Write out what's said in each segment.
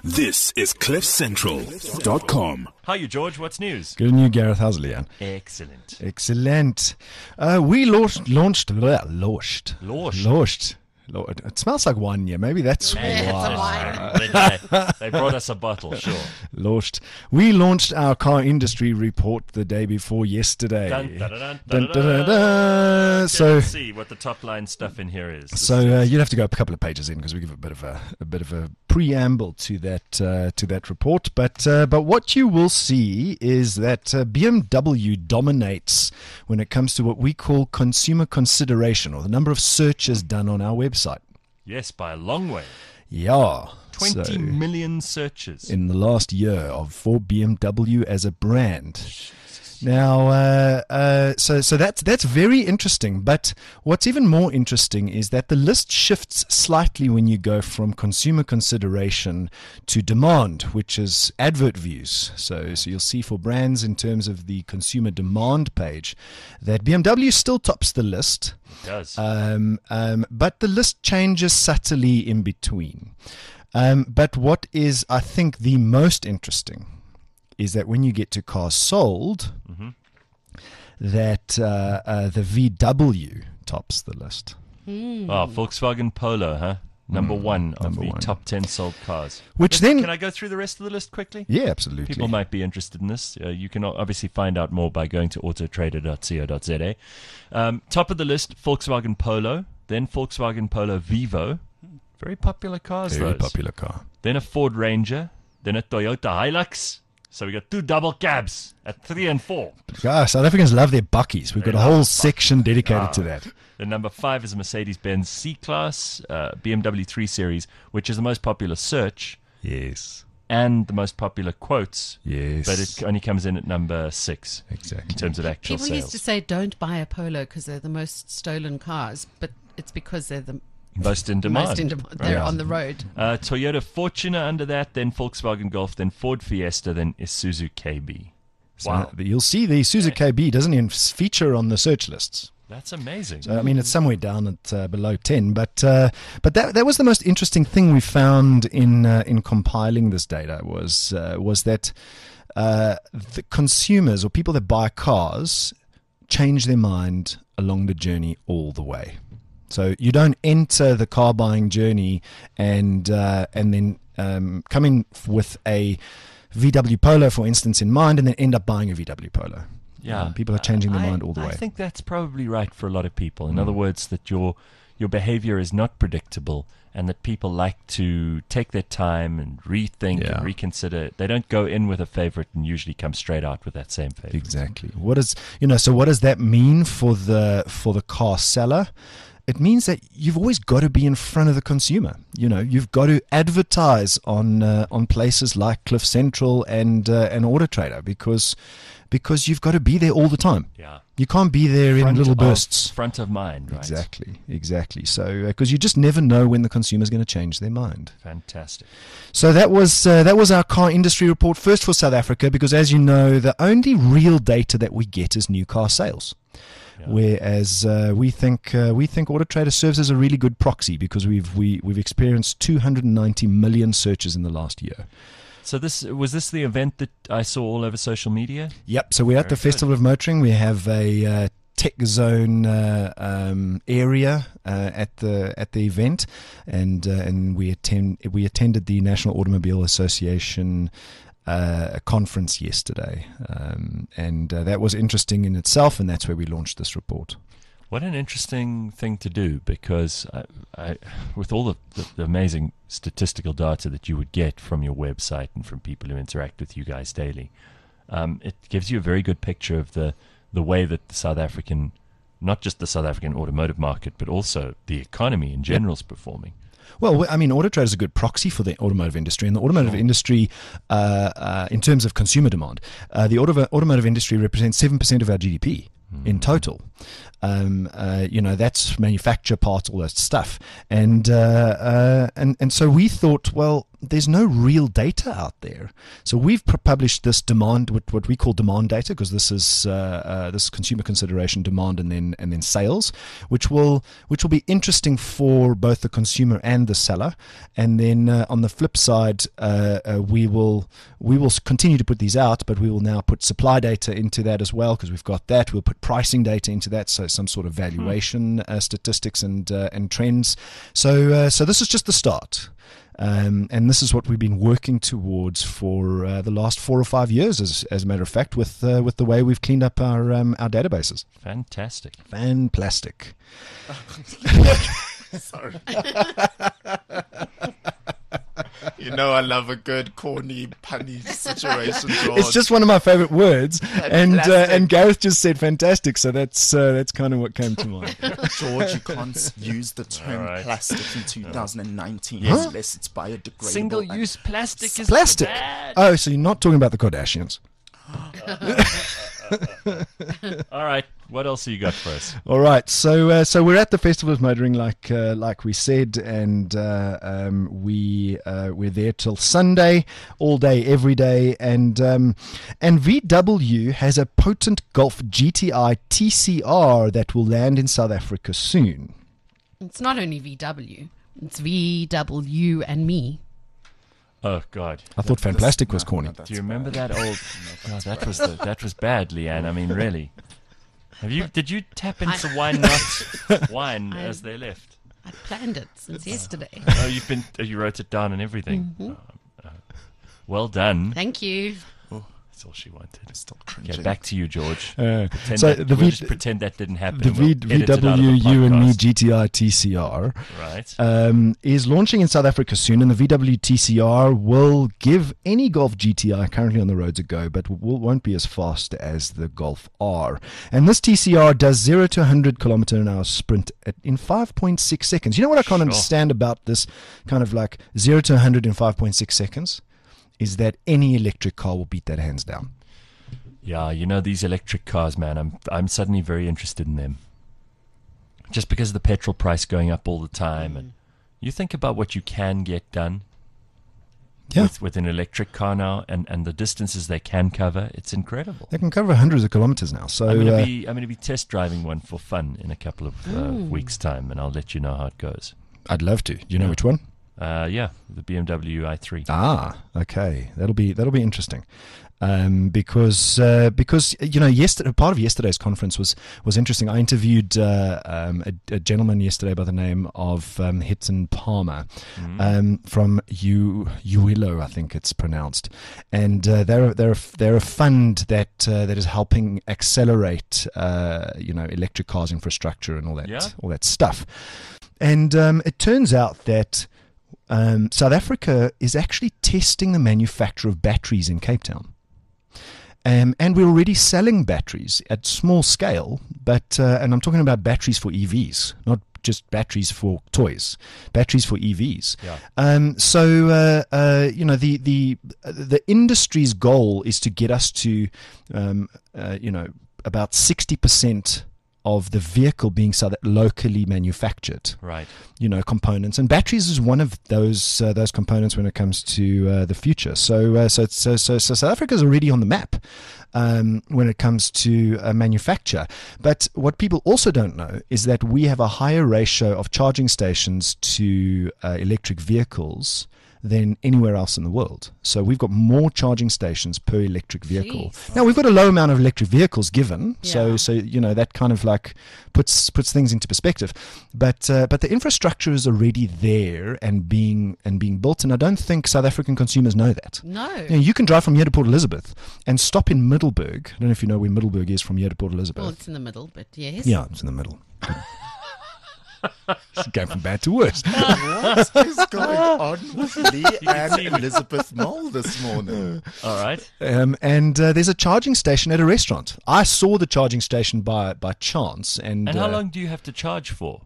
This is CliffCentral.com. How are you, George? What's news? Good news, Gareth. How's it, Leanne? Excellent. Excellent. We launched. It smells like wine, yeah. Maybe that's why. They brought us a bottle, sure. Launched. We launched our car industry report the day before yesterday. Dun, dun, dun, Dun, dun, dun, dun, dun. dun. So, let's see what the top line stuff in here is. You'd have to go a couple of pages in because we give a bit of a preamble to that report. But what you will see is that BMW dominates when it comes to what we call consumer consideration, or the number of searches done on our website. Yes, by a long way. Yeah. 20 million searches. In the last year for BMW as a brand. Now, so that's very interesting. But what's even more interesting is that the list shifts slightly when you go from consumer consideration to demand, which is advert views. So you'll see for brands in terms of the consumer demand page that BMW still tops the list. It does. But the list changes subtly in between. But what is, I think, the most interesting is that when you get to cars sold, that the VW tops the list. Oh, Volkswagen Polo, huh? Number one of the top 10 sold cars. Can I go through the rest of the list quickly? Yeah, absolutely. People might be interested in this. You can obviously find out more by going to autotrader.co.za. Top of the list, Volkswagen Polo, then Volkswagen Polo Vivo. Very popular cars, Very those. popular car. Then a Ford Ranger, then a Toyota Hilux. So we got two double cabs at 3 and 4. South Africans love their buckies. We've got a whole section dedicated to that. The number 5 is a Mercedes-Benz C-Class, BMW 3 Series, which is the most popular search. Yes. And the most popular quotes. Yes. But it only comes in at number 6. Exactly. In terms of actual People sales. used to say don't buy a Polo because they're the most stolen cars, but it's because they're the most in demand. most in demand. They're on the road. Toyota Fortuner under that, then Volkswagen Golf, then Ford Fiesta, then Isuzu KB. So you'll see the Isuzu KB doesn't even feature on the search lists. That's amazing. So, I mean, it's somewhere down at below 10, but that was the most interesting thing we found in compiling this data was that the consumers or people that buy cars change their mind along the journey all the way. So you don't enter the car buying journey and then come in with a VW Polo, for instance, in mind, and then end up buying a VW Polo. Yeah, people are changing their mind all the way. I think that's probably right for a lot of people. In other words, that your behavior is not predictable, and that people like to take their time and rethink and reconsider. They don't go in with a favorite and usually come straight out with that same favorite. Exactly. So what does that mean for the car seller? It means that you've always got to be in front of the consumer. You've got to advertise on places like Cliff Central and Autotrader because you've got to be there all the time. Yeah, you can't be there in little bursts. Front of mind, right? Exactly. So because you just never know when the consumer's going to change their mind. Fantastic. So that was our car industry report, first for South Africa, because as you know, the only real data that we get is new car sales. Yeah. Whereas we think Autotrader serves as a really good proxy because we've experienced 290 million searches in the last year. So was this the event that I saw all over social media? Yep. So we're at the Festival of Motoring. We have a tech zone area at the event, and we attended the National Automobile Association conference yesterday, and that was interesting in itself, and that's where we launched this report. What an interesting thing to do, because I with all the amazing statistical data that you would get from your website and from people who interact with you guys daily, it gives you a very good picture of the way that the South African, not just the South African automotive market, but also the economy in general is performing. Well, I mean, Autotrader is a good proxy for the automotive industry, and the automotive industry, in terms of consumer demand, the automotive industry represents 7% of our GDP. In total, that's manufacture parts, all that stuff, and so we thought, well, there's no real data out there. So we've published this demand, what we call demand data, because this is consumer consideration, demand, and then sales, which will be interesting for both the consumer and the seller. And then on the flip side, we will continue to put these out, but we will now put supply data into that as well, because we've got that. We'll put pricing data into that, so some sort of valuation statistics and trends. So this is just the start. And this is what we've been working towards for the last 4 or 5 years, as a matter of fact, with the way we've cleaned up our databases. Fantastic. Fantastic. Sorry. You know, I love a good corny punny situation, George. It's just one of my favorite words, and Gareth just said fantastic, so that's kind of what came to mind. George, you can't use the term plastic in 2019 Yes. unless it's biodegradable. Single-use plastic is Plastic. bad. Oh, so you're not talking about the Kardashians? All right. What else have you got for us? All right, so we're at the Festival of Motoring, like we said, and we're there till Sunday, all day, every day, and VW has a potent Golf GTI TCR that will land in South Africa soon. It's not only VW, it's VW and me. Oh God! I thought Fanplastic was corny. Do you remember that old? Oh, that was bad, Leanne. I mean, really. Did you tap into Wine Not Wine as they left? I planned it since yesterday. Oh, you wrote it down and everything. Mm-hmm. Well done. Thank you. That's all she wanted. Stop cringing. Okay, back to you, George. So We'll just pretend that didn't happen. The and we'll edit it out of the VW You and Me podcast. GTI TCR Right. is launching in South Africa soon, and the VW TCR will give any Golf GTI currently on the roads a go, but won't be as fast as the Golf R. And this TCR does 0 to 100 kilometer an hour sprint in 5.6 seconds. You know what I can't understand about this kind of like 0 to 100 in 5.6 seconds? Is that any electric car will beat that hands down. Yeah, you know, these electric cars, man, I'm suddenly very interested in them. Just because of the petrol price going up all the time. And you think about what you can get done with an electric car now, and the distances they can cover. It's incredible. They can cover hundreds of kilometers now. So I'm going to be test driving one for fun in a couple of weeks' time, and I'll let you know how it goes. I'd love to. Do you know which one? The BMW i3. Ah, okay. That'll be interesting. Because you know, part of yesterday's conference was interesting. I interviewed a gentleman yesterday by the name of Hitton Palmer from Uwilo, I think it's pronounced, and they're a fund that is helping accelerate electric cars infrastructure and all that stuff. And it turns out that South Africa is actually testing the manufacture of batteries in Cape Town. And we're already selling batteries at small scale, but and I'm talking about batteries for EVs, not just batteries for toys, batteries for EVs. Yeah. So the industry's goal is to get us to about 60% of the vehicle being locally manufactured. Right. Components, and batteries is one of those components when it comes to the future. So South Africa is already on the map when it comes to manufacture. But what people also don't know is that we have a higher ratio of charging stations to electric vehicles than anywhere else in the world. So we've got more charging stations per electric vehicle. Jeez. Now we've got a low amount of electric vehicles given, Yeah. so that kind of like puts things into perspective. But the infrastructure is already there and being built, and I don't think South African consumers know that. No. You can drive from here to Port Elizabeth and stop in Middelburg. I don't know if you know where Middelburg is from here to Port Elizabeth. Well, it's in the middle, but yes. Yeah, it's in the middle. It's going from bad to worse. What is going on with Lee and Elizabeth Mole this morning? All right. And there's a charging station at a restaurant. I saw the charging station by chance. And And how long do you have to charge for?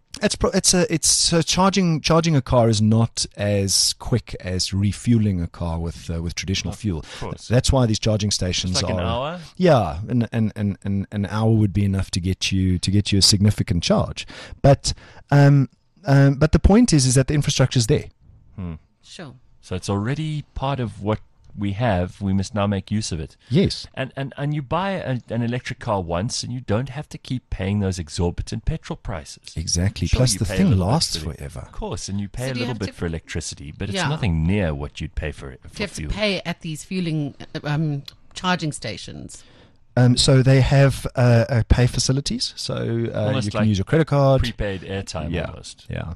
Charging a car is not as quick as refueling a car with traditional fuel. Of course. That's why these charging stations It's like are an hour? Yeah, an hour would be enough to get you a significant charge. But the point is that the infrastructure is there. Sure. So it's already part of what we have. We must now make use of it. Yes. And you buy an electric car once, and you don't have to keep paying those exorbitant petrol prices. Exactly. Sure, Plus, you the pay a thing little bit lasts for the- forever. Of course, and you pay So a do you little have bit to- for electricity, but it's Yeah. nothing near what you'd pay for it. Do you have to fuel. pay at these fueling charging stations? So they have pay facilities. So Almost you can like use your credit card. Prepaid airtime Yeah. almost. Yeah.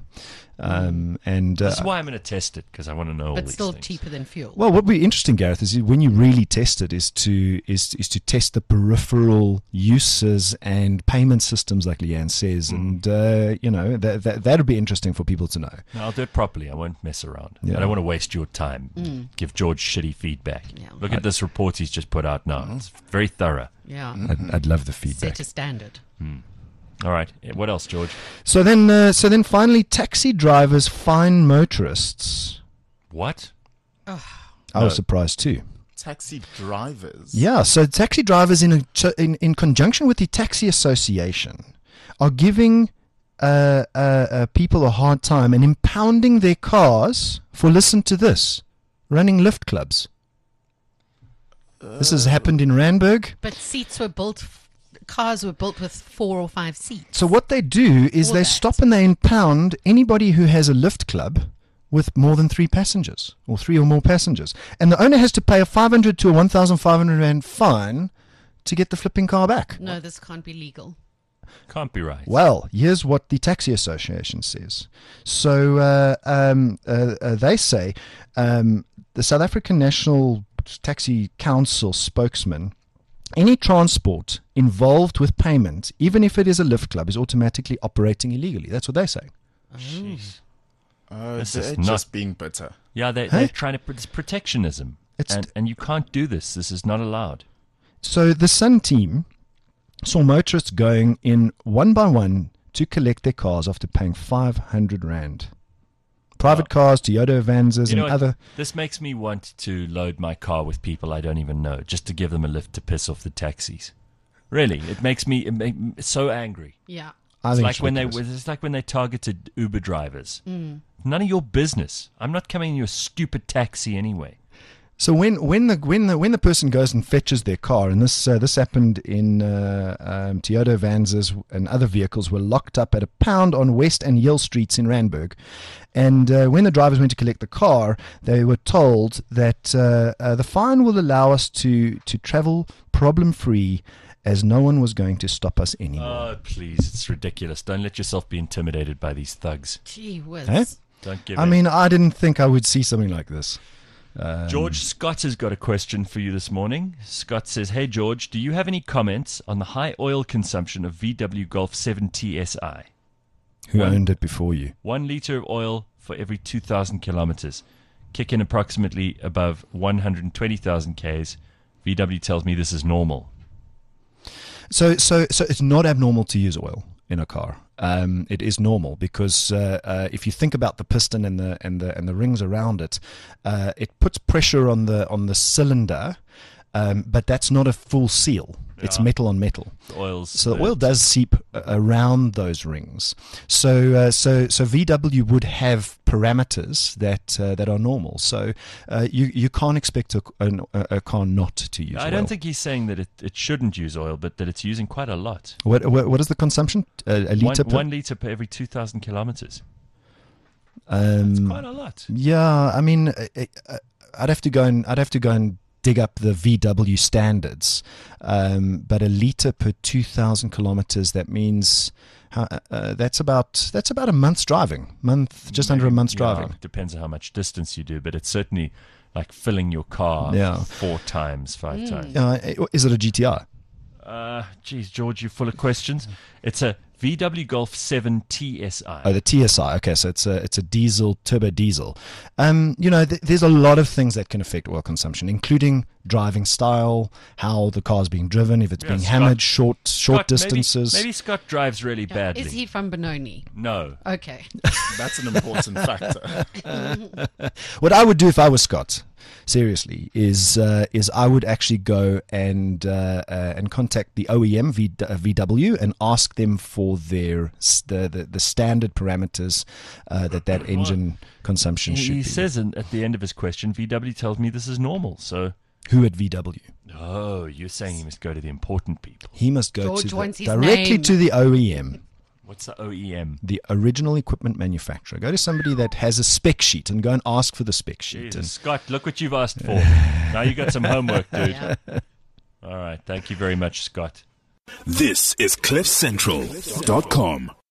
And This is why I'm going to test it, because I want to know all But these still things. cheaper than fuel. well, what would be interesting, Gareth, is when you really test it, is to test the peripheral uses and payment systems, like Leanne says, and that'd be interesting for people to know. No, I'll do it properly. I won't mess around. Yeah. I don't want to waste your time. Give George shitty feedback. Yeah. Look at this report he's just put out now. It's very thorough. Yeah. I'd love the feedback. Set a standard. All right. What else, George? So then finally, taxi drivers fine motorists. What? I was surprised too. Taxi drivers. Yeah, so taxi drivers in conjunction with the Taxi Association are giving people a hard time and impounding their cars for, listen to this, running lift clubs. This has happened in Randburg. But cars were built with 4 or 5 seats. So what they do is All they that. stop and they impound anybody who has a lift club with more than 3 passengers or 3 or more passengers. And the owner has to pay a 500 to a 1,500 rand fine to get the flipping car back. No, this can't be legal. Can't be right. Well, here's what the Taxi Association says. So they say the South African National Taxi Council spokesman, any transport involved with payment, even if it is a lift club, is automatically operating illegally. That's what they say. Jeez. This This is is not- just being bitter. Yeah, they're trying to. It's protectionism. It's- And you can't do this. This is not allowed. So the Sun team saw motorists going in one by one to collect their cars after paying 500 rand. Private cars, Toyota Avanzas, You know and what? other. This makes me want to load my car with people I don't even know, just to give them a lift to piss off the taxis. Really, it makes me so angry. Yeah. I It's think like when ridiculous. it's like when they targeted Uber drivers. None of your business. I'm not coming in your stupid taxi anyway. So when the person goes and fetches their car, and this happened in Toyota Avanzas and other vehicles were locked up at a pound on West and Yale Streets in Randburg, and when the drivers went to collect the car, they were told that the fine will allow us to travel problem free, as no one was going to stop us anymore. Oh, please, it's ridiculous. Don't let yourself be intimidated by these thugs. Gee whiz. Eh? Don't give I in. mean, I didn't think I would see something like this. George, Scott has got a question for you this morning. Scott says, "Hey George, do you have any comments on the high oil consumption of VW Golf 7 TSI? Who One- owned it before you? 1 liter of oil for every 2,000 kilometers. Kick in approximately above 120,000 Ks. VW tells me this is normal." So it's not abnormal to use oil in a car. It is normal because if you think about the piston and the rings around it, it puts pressure on the cylinder, but that's not a full seal. It's Yeah. metal on metal. The oil's So the oil does seep around those rings. So VW would have parameters that are normal. So you can't expect a car not to use oil. I don't think he's saying that it shouldn't use oil, but that it's using quite a lot. What is the consumption? A liter per. 1 liter per every 2,000 kilometers. Um, It's quite a lot. Yeah, I mean, I'd have to go and dig up the VW standards, but a liter per 2,000 kilometers. That means that's about a month's driving. Just under a month's driving. Depends on how much distance you do, but it's certainly like filling your car Yeah. 4 times, 5 times. Is it a GTI? Geez, George, you're full of questions. It's a VW Golf 7 TSI. Oh, the TSI. Okay, so it's a diesel, turbo diesel. There's a lot of things that can affect oil consumption, including driving style, how the car's being driven, if it's Yeah, being Scott- hammered short Scott, distances. Maybe Scott drives really badly. Is he from Benoni? No. Okay. That's an important factor. What I would do if I was Scott seriously is I would actually go and contact the OEM VW and ask them for the standard parameters that engine consumption should be. He says at the end of his question, VW tells me this is normal. So who at VW? Oh, you're saying he must go to the important people. He must go George wants his directly name. to the OEM. What's the OEM? The original equipment manufacturer. Go to somebody that has a spec sheet and go and ask for the spec sheet. Jesus, Scott, look what you've asked for. Now you got some homework, dude. Yeah. All right. Thank you very much, Scott. This is CliffCentral.com.